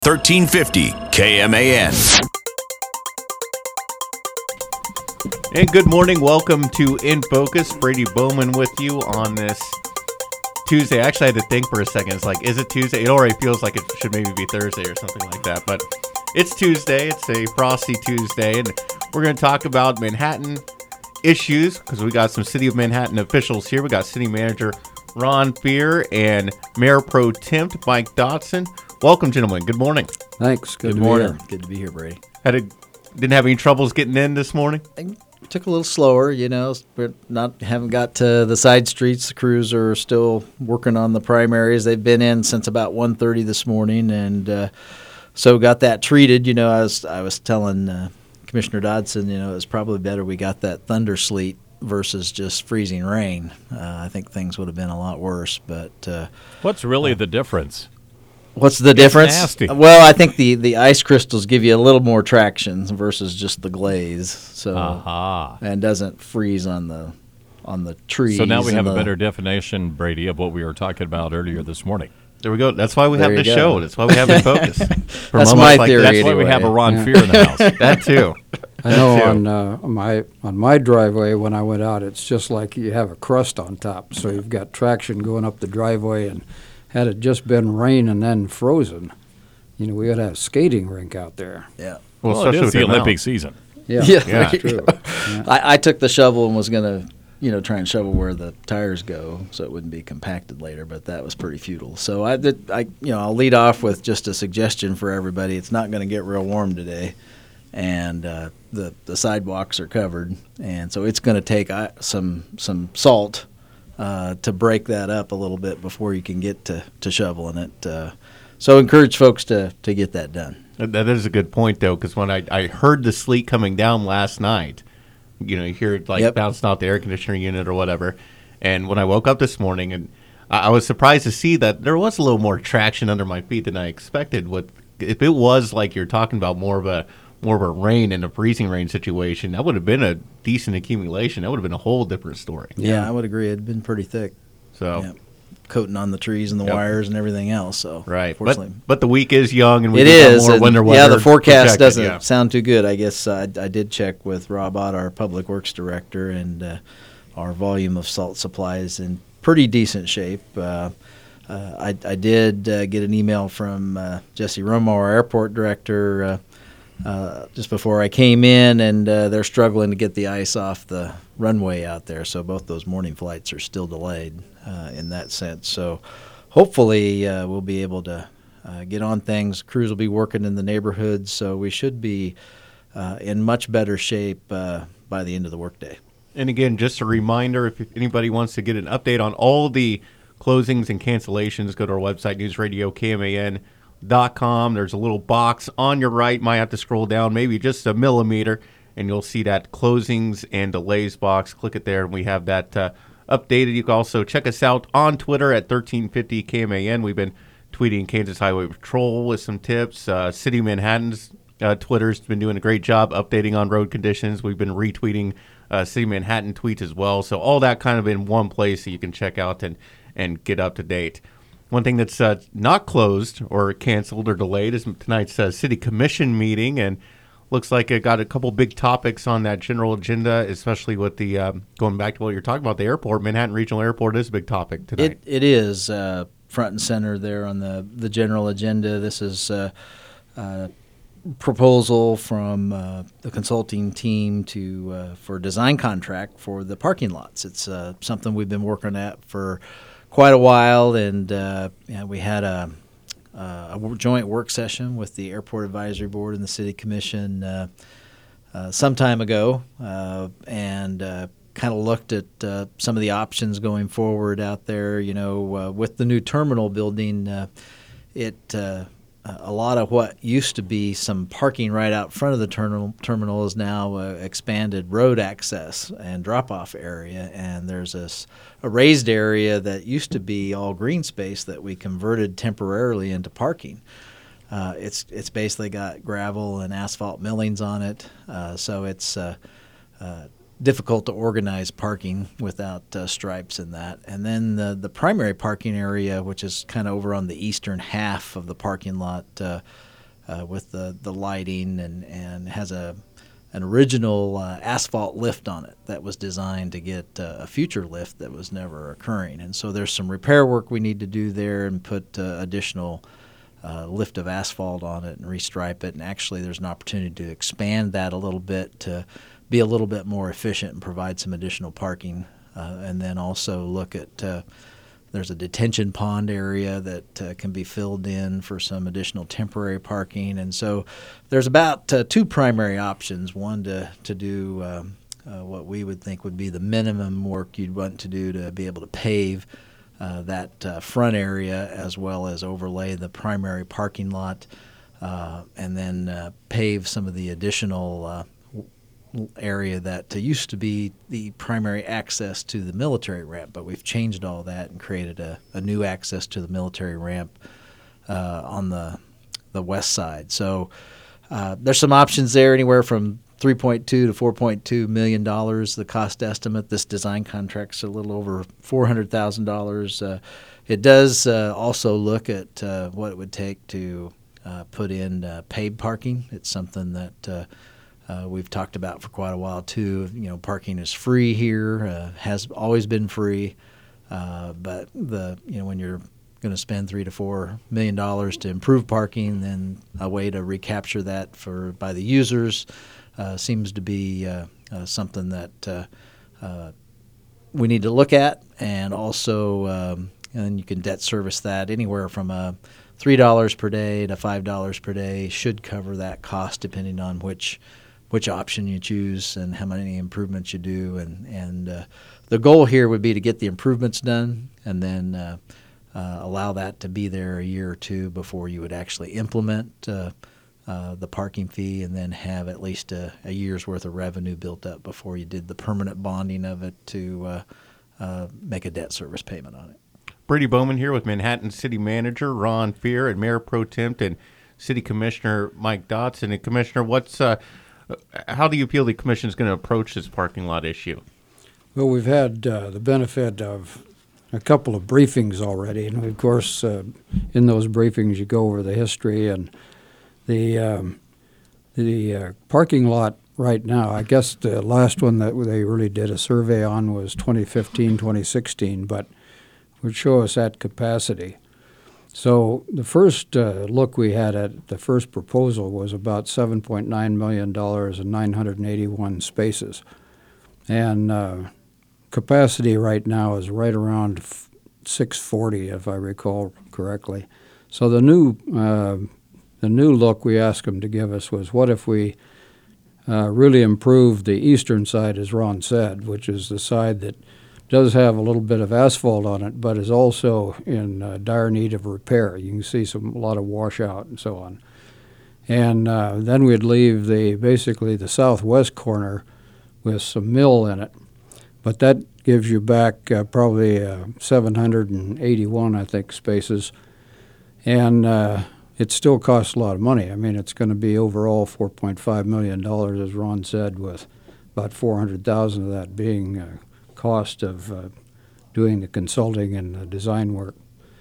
1350 KMAN. And good morning. Welcome to In Focus. Brady Bowman with you on this Tuesday. Actually, I had to think for a second. It's like, is it Tuesday? It already feels like it should maybe be Thursday or something like that. But it's Tuesday. It's a frosty Tuesday. And we're going to talk about Manhattan issues because we got some City of Manhattan officials here. We got City Manager Ron Fehr and Mayor Pro Tem Mike Dotson. Welcome, gentlemen. Good morning. Thanks. Good morning. Good to be here, Brady. Didn't have any troubles getting in this morning? It took a little slower, you know. Haven't got to the side streets. The crews are still working on the primaries. They've been in since about 1:30 this morning, and so got that treated. You know, I was telling Commissioner Dodson, you know, it's probably better we got that thunder sleet versus just freezing rain. I think things would have been a lot worse. But what's really the difference? What's the difference? Nasty. Well, I think the ice crystals give you a little more traction versus just the glaze. So and doesn't freeze on the trees. So now we have a better definition, Brady, of what we were talking about earlier this morning. There we go. That's why we have this show. That's why we have In Focus. That's my theory. That's why we have a Ron Fehr in the house. That too. I know on my driveway when I went out, it's just like you have a crust on top. So you've got traction going up the driveway, and had it just been rain and then frozen, you know, we got to have a skating rink out there. Yeah. Well, it is the Olympic season. Yeah. True. Yeah. I took the shovel and was going to, you know, try and shovel where the tires go so it wouldn't be compacted later, but that was pretty futile. So I'll lead off with just a suggestion for everybody. It's not going to get real warm today, and the sidewalks are covered, and so it's going to take some salt to break that up a little bit before you can get to shoveling it. So encourage folks to get that done. That is a good point, though, because when I heard the sleet coming down last night, you know, you hear it like bouncing off the air conditioner unit or whatever. And when I woke up this morning, and I was surprised to see that there was a little more traction under my feet than I expected. If it was like you're talking about more of a rain and a freezing rain situation, that would have been a decent accumulation. That would have been a whole different story. Yeah, I would agree. It had been pretty thick. So, coating on the trees and the wires and everything else. So right, but the week is young, and we have more winter weather. Yeah, the forecast projected, doesn't sound too good. I guess I did check with Rob Ott, our Public Works Director, and our volume of salt supply is in pretty decent shape. I did get an email from Jesse Romo, our Airport Director, just before I came in, and they're struggling to get the ice off the runway out there. So both those morning flights are still delayed in that sense. So hopefully we'll be able to get on things. Crews will be working in the neighborhoods, so we should be in much better shape by the end of the workday. And again, just a reminder, if anybody wants to get an update on all the closings and cancellations, go to our website, newsradiokman.com. There's a little box on your right. Might have to scroll down maybe just a millimeter, and you'll see that closings and delays box. Click it there, and we have that updated. You can also check us out on Twitter at 1350 KMAN. We've been tweeting Kansas Highway Patrol with some tips. City of Manhattan's Twitter's been doing a great job updating on road conditions. We've been retweeting City of Manhattan tweets as well. So all that kind of in one place that you can check out and get up to date. One thing that's not closed or canceled or delayed is tonight's City Commission meeting, and looks like it got a couple big topics on that general agenda, especially with the going back to what you're talking about, the airport. Manhattan Regional Airport is a big topic tonight. It is front and center there on the general agenda. This is a proposal from the consulting team for a design contract for the parking lots. It's something we've been working at for quite a while, and we had a joint work session with the Airport Advisory Board and the City Commission some time ago, and kind of looked at some of the options going forward out there. You know, with the new terminal building, a lot of what used to be some parking right out front of the terminal is now expanded road access and drop-off area, and there's a raised area that used to be all green space that we converted temporarily into parking. It's basically got gravel and asphalt millings on it, so it's difficult to organize parking without stripes in that. And then the primary parking area, which is kind of over on the eastern half of the parking lot, with the lighting, and has an original asphalt lift on it that was designed to get a future lift that was never occurring. And so there's some repair work we need to do there and put additional lift of asphalt on it and restripe it. And actually there's an opportunity to expand that a little bit to be a little bit more efficient and provide some additional parking. And then also look at there's a detention pond area that can be filled in for some additional temporary parking. And so there's about two primary options. One to do what we would think would be the minimum work you'd want to do to be able to pave that front area, as well as overlay the primary parking lot, and then pave some of the additional area that used to be the primary access to the military ramp, but we've changed all that and created a new access to the military ramp on the west side. So there's some options there, anywhere from $3.2 to $4.2 million, the cost estimate. This design contract's a little over $400,000. It does also look at what it would take to put in paid parking. It's something that we've talked about for quite a while too. Parking is free here, has always been free, but when you're going to spend $3 to $4 million to improve parking, then a way to recapture that by the users seems to be something that we need to look at, and also and you can debt service that anywhere from $3 per day to $5 per day should cover that cost, depending on which option you choose and how many improvements you do. And the goal here would be to get the improvements done and then allow that to be there a year or two before you would actually implement the parking fee, and then have at least a year's worth of revenue built up before you did the permanent bonding of it to make a debt service payment on it. Brady Bowman here with Manhattan City Manager Ron Fear and Mayor Pro Tem and City Commissioner Mike Dotson. And Commissioner, how do you feel the Commission is going to approach this parking lot issue? Well, we've had the benefit of a couple of briefings already, and of course, in those briefings, you go over the history and the parking lot right now. I guess the last one that they really did a survey on was 2015, 2016, but would show us at capacity. So the first look we had at the first proposal was about $7.9 million and 981 spaces. And capacity right now is right around 640, if I recall correctly. So the new look we asked them to give us was, what if we really improved the eastern side, as Ron said, which is the side that does have a little bit of asphalt on it, but is also in dire need of repair. You can see a lot of washout and so on. And then we'd leave basically the southwest corner with some mill in it. But that gives you back probably 781, I think, spaces. And it still costs a lot of money. I mean, it's going to be overall $4.5 million, as Ron said, with about $400,000 of that being cost of doing the consulting and the design work.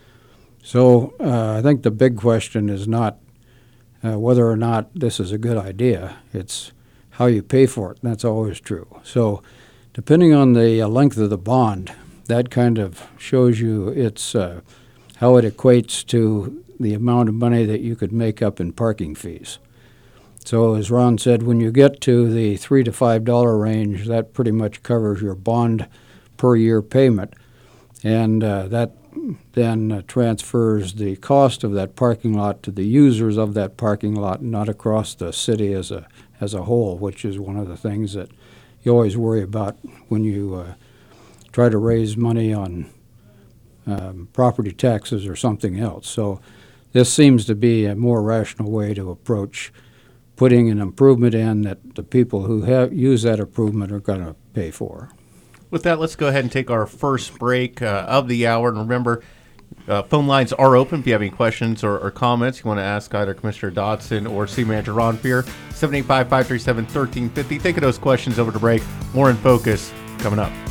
So I think the big question is not whether or not this is a good idea. It's how you pay for it, and that's always true. So depending on the length of the bond, that kind of shows you how it equates to the amount of money that you could make up in parking fees. So as Ron said, when you get to the $3 to $5 range, that pretty much covers your bond per year payment, and that then transfers the cost of that parking lot to the users of that parking lot, not across the city as a whole, which is one of the things that you always worry about when you try to raise money on property taxes or something else. So this seems to be a more rational way to approach putting an improvement in that the people who use that improvement are going to pay for. With that, let's go ahead and take our first break of the hour. And remember, phone lines are open. If you have any questions or comments you want to ask either Commissioner Dotson or City Manager Ron Fear, 785-537-1350. Think of those questions over the break. More in Focus coming up.